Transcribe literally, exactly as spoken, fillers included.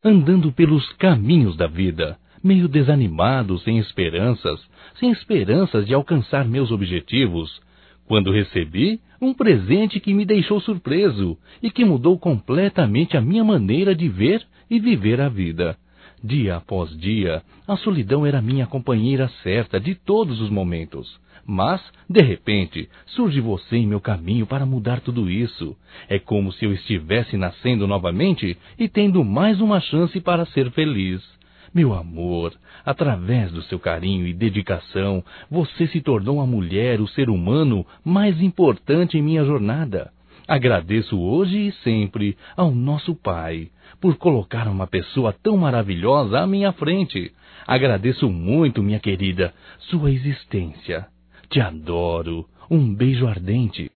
andando pelos caminhos da vida, meio desanimado, sem esperanças, sem esperanças de alcançar meus objetivos, quando recebi um presente que me deixou surpreso e que mudou completamente a minha maneira de ver e viver a vida. Dia após dia, a solidão era minha companheira certa de todos os momentos. Mas, de repente, surge você em meu caminho para mudar tudo isso. É como se eu estivesse nascendo novamente e tendo mais uma chance para ser feliz. Meu amor, através do seu carinho e dedicação, você se tornou a mulher, o ser humano mais importante em minha jornada. Agradeço hoje e sempre ao nosso Pai por colocar uma pessoa tão maravilhosa à minha frente. Agradeço muito, minha querida, sua existência. Te adoro. Um beijo ardente.